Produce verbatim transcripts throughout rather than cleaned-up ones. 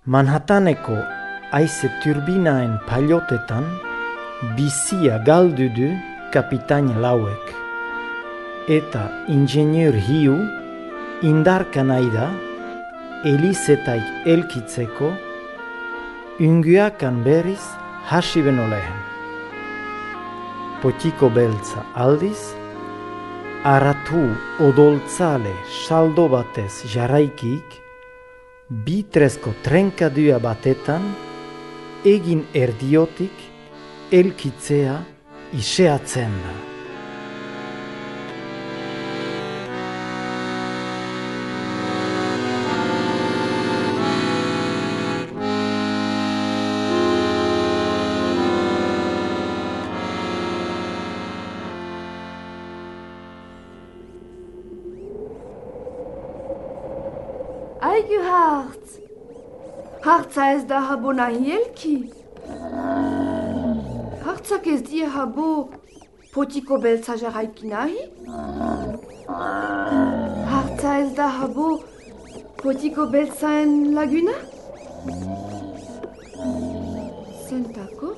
Manhattaneko haize turbinaen pailotetan bizia galdu du kapitain lauek. Eta ingenieur hiu indarka nahi da Elizetaik elkitzeko unguakan berriz hasi beno lehen. Potiko beltza aldiz, aratu odoltzale saldo batez jarraikik, bitrezko trenkadua batetan, egin erdiotik elkitzea iseatzen da. Aigu hartz! Hartza ez da habo nahi elki. Hartzak ez die habo potiko beltza jarraiki nahi. Hartza ez da habo potiko beltzaen laguna. Zentako?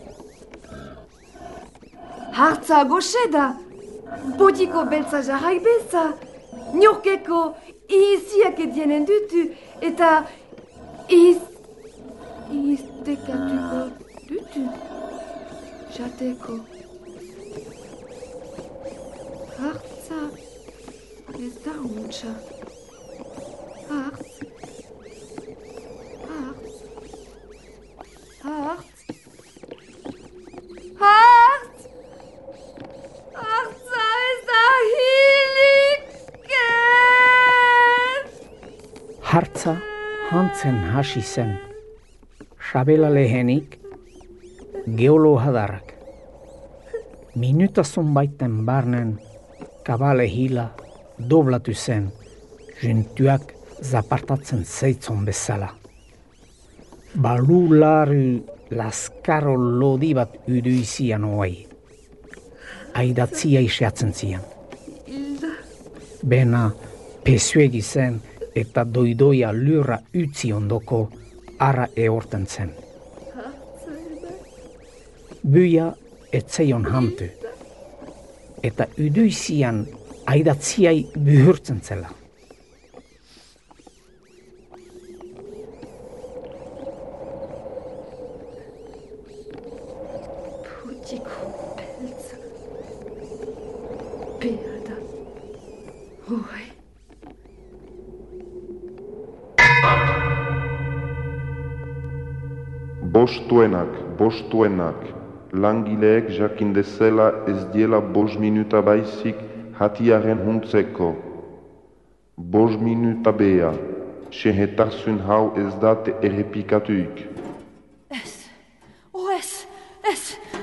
Hartza goxe da potiko beltza jarraik beltza. Niorkeko iziak edienen dutu, eta iz... iztekatuko dutu. Jateko. Hartza ez da untxa. Hartz. Hartz. Hartz. Hartz. Hartza ez da hilik. Hartza hantzen hasi zen, sabela lehenik geolo hadarrak. Minuta zonbaiten barnen kabale hila doblatu zen, juntuak zapartatzen zeitzon bezala. Balularu laskaro lodi bat uduizian oai. Aidatzia iseatzen zian. Bena pesuegi zen eta doidoia lurra utzi ondoko ara eorten zen. Buia etzeion hantu, eta uduizian aidatziai buhurtzen zela. Potiko beltza. Peada. Oi. Bostuenak, bostuenak, langileek jakin dezela ez diela bost minuta baizik hatiaren huntzeko. Bost minuta bea, sehetasun hau ez date errepikatuik. Ez, o ez, ez.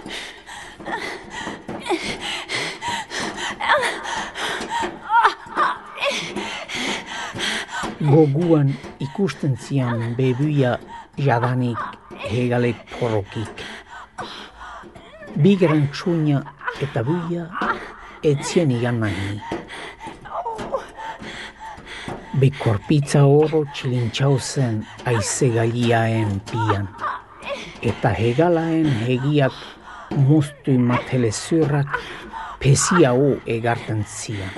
Goguan ikusten zian bebuia jadanik hegalek porrokik. Bigeren txuina eta buia etzien igan nahi. Bekorpitza oro txilintxau zen aize galiaen pian. Eta hegalaen hegiak moztu matelezurrak pesia o egarten zian.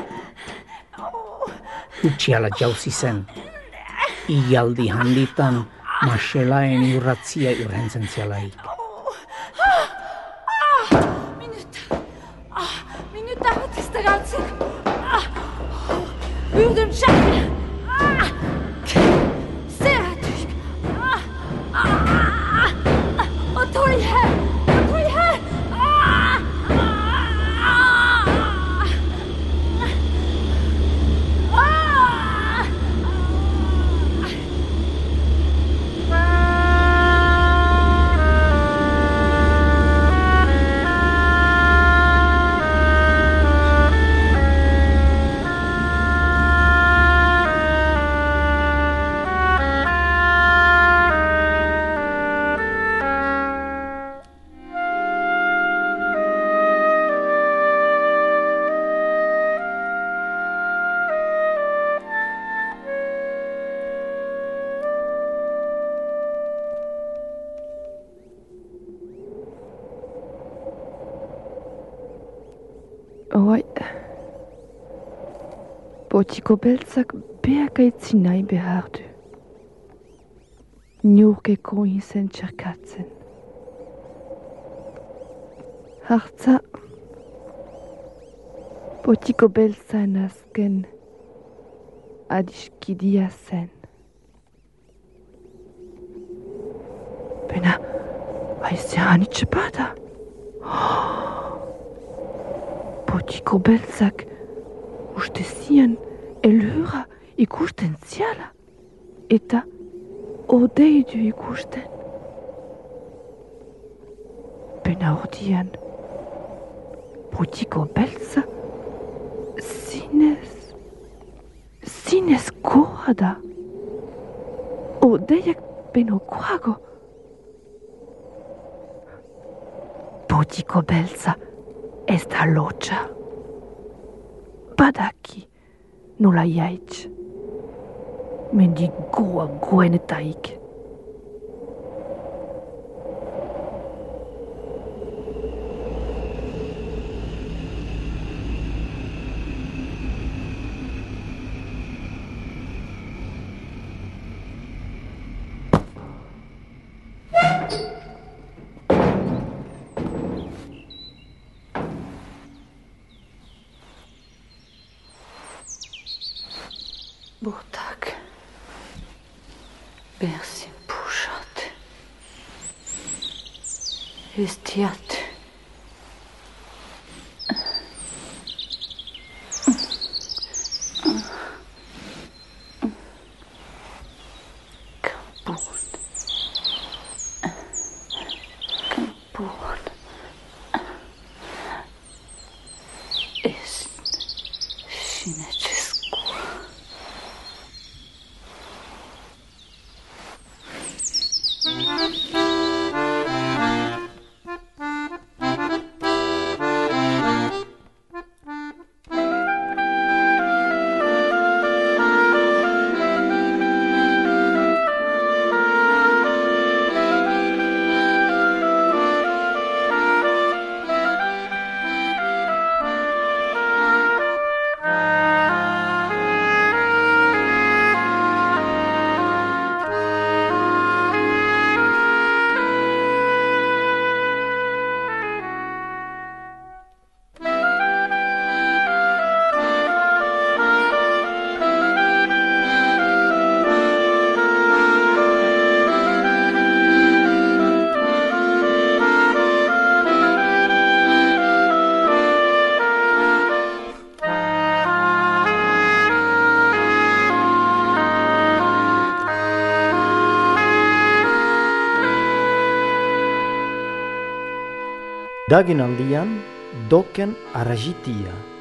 Utxiala jauzi zen. Igaldi handitan maselaen urratzia urrentzen zialaik. Minuta. Minuta bat ez da galtzen. Ürdüm txakla. Zeratuk. Otoy he. Otoy he. Hauai. Potiko beltzak beak aitzin nahi behar du. Niurkeko izen txerkatzen. Hartza, potiko beltzaen azken adiskidia zen. Bena, haizea hanitxe bada. Potiko beltzak uste zien elhura ikusten ziala. Eta odei du ikusten. Bena ordian, potiko beltza zinez, zinez goa da. Odeiak beno goago. Potiko beltza ez da lotxa. Badaki nola jaitz. Mendi goa goenetaik. Burtak. Bersin pušat. Istijat. Kampun. Kampun. Ist Sinečesku. Dagen aldian, doken arajitia.